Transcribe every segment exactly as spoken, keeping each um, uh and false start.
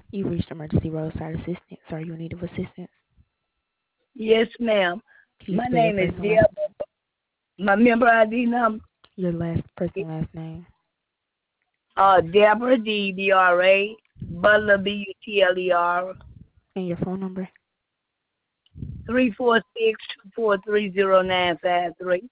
You reached emergency roadside assistance. Are you in need of assistance? Yes, ma'am. Can you My spell your name is first and last Deborah. My member I D number, your last first and last name uh, Deborah D B R A Butler B U T L E R and your phone number? three four six two four three zero nine five three.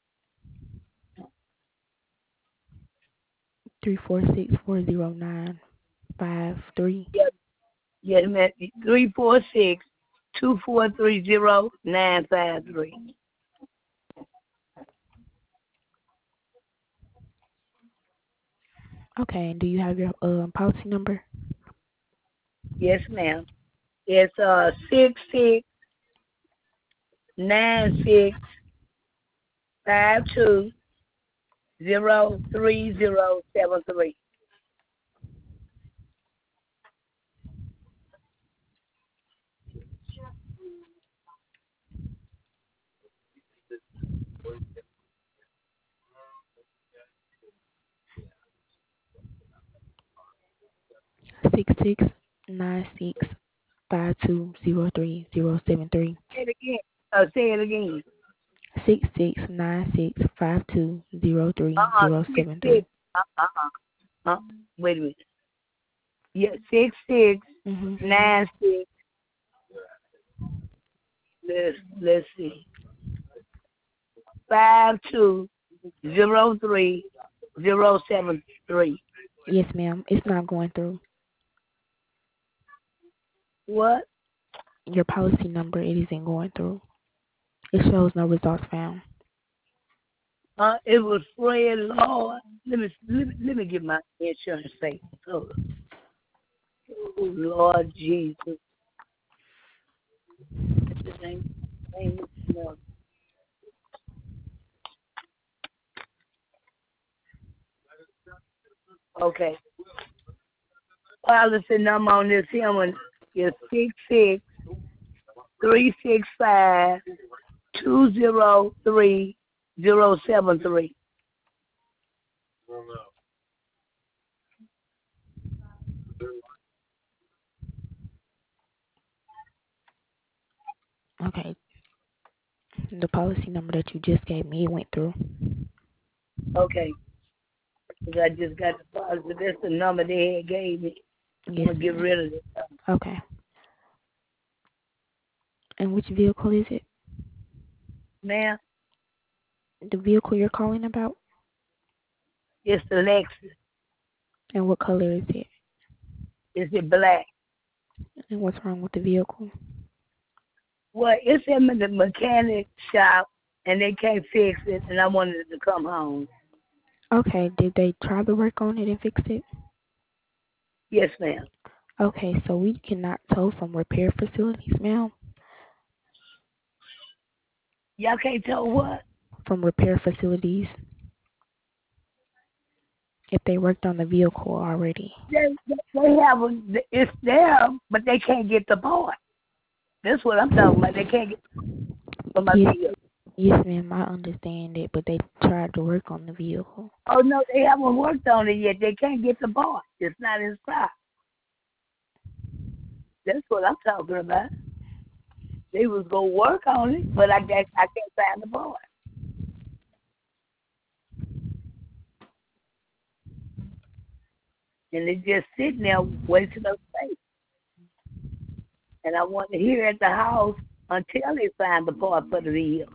Three four six four zero nine five three. Yes, yes, ma'am. Three four six two four three zero nine five three. Okay, and do you have your um policy number? Yes, ma'am. It's uh six six nine six five two zero three zero seven three. Six six nine six five two zero three zero seven three. Say it again. Uh, say it again. Six six nine six five two zero Uh three uh zero six seven three. six. Uh uh uh. uh wait a minute. Yeah, six six Mhm. nine six. Let's let's see. Five two zero three zero seven three. Yes, ma'am. It's not going through. What? Your policy number it isn't going through. It shows no results found. Uh, it was Fred Lord. Let me let me, let me get my insurance statement. Oh, oh Lord Jesus. His name, name is Lord. Okay. Policy number on this here one is six six three six five two zero three zero seven three. Okay. The policy number that you just gave me it went through. Okay. 'Cause I just got the policy. That's the number they had gave me. I'm Yes, gonna get ma'am. rid of it. Okay. And which vehicle is it? Ma'am, The vehicle you're calling about? it's the Lexus. And what color is it? It's the black. And what's wrong with the vehicle? Well, it's in the mechanic shop and they can't fix it, and I wanted to come home. Okay, did they try to work on it and fix it? Yes, ma'am. Okay, so we cannot tow from repair facilities, ma'am. Y'all can't tell what? From repair facilities if they worked on the vehicle already. They, they have a, it's there, but they can't get the part. That's what I'm talking about. They can't get for my Yes, vehicle. yes, ma'am, I understand it, but they tried to work on the vehicle. Oh no, they haven't worked on it yet. They can't get the part. It's not in stock. That's what I'm talking about. They was gonna work on it, but I guess I can't find the part. And it's just sitting there wasting up space. And I want to hear at the house until they find the part for the vehicle.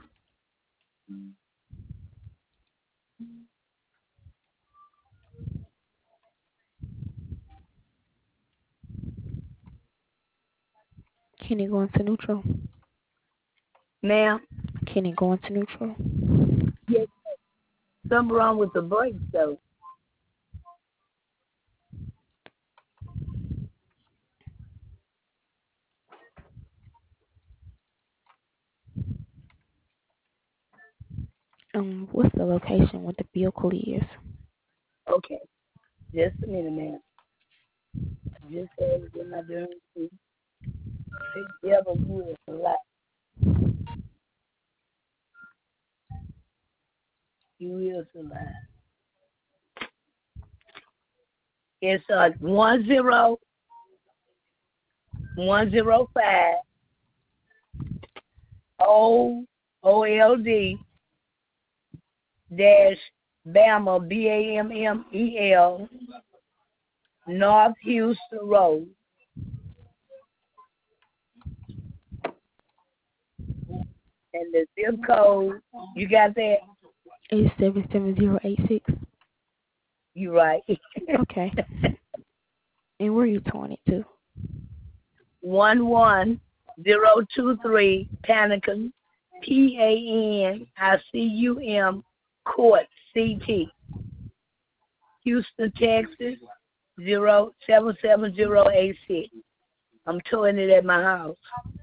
Can it go into neutral? Ma'am, Can it go into neutral? yes, something wrong with the brakes though. Um, what's the location where the vehicle is? Okay, just a minute, ma'am. Just had it in my dream. They devil you is a lot. You is a lot. It's uh one zero one zero five O O L D dash Bama B A M M E L North Houston Road. And the zip code, you got that? Eight seven seven zero eight six. You right. Okay. And where are you towing it to? one one zero two three Panicum, P A N I C U M Court C T, Houston, Texas zero seven seven zero eight six. I'm towing it at my house.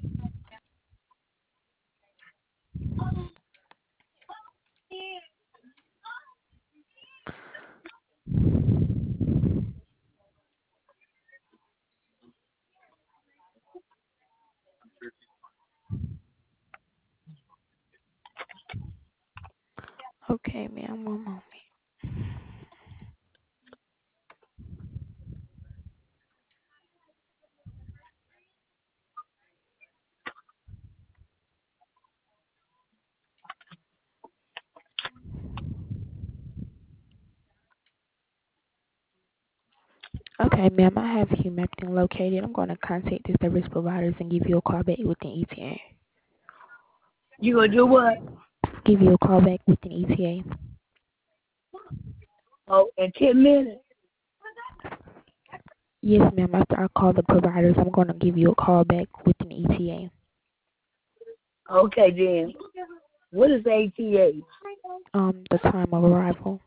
Okay, ma'am, one moment. Okay, ma'am, I have you mapped and located. I'm going to contact the service providers and give you a call back within E T A. You gonna do what? Give you a call back within E T A. Oh, in ten minutes. Yes, ma'am. After I call the providers, I'm going to give you a call back within E T A. Okay, then. What is A T A? Um, the time of arrival.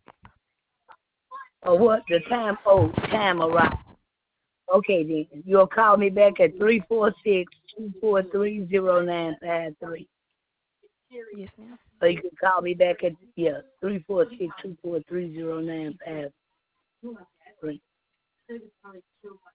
Or what? The time? Oh, time arrived. Okay, then. You'll call me back at three four six, two four three, zero nine five three. Yes, ma'am. Or you can call me back at, yeah, three four six, two four three, zero nine five three.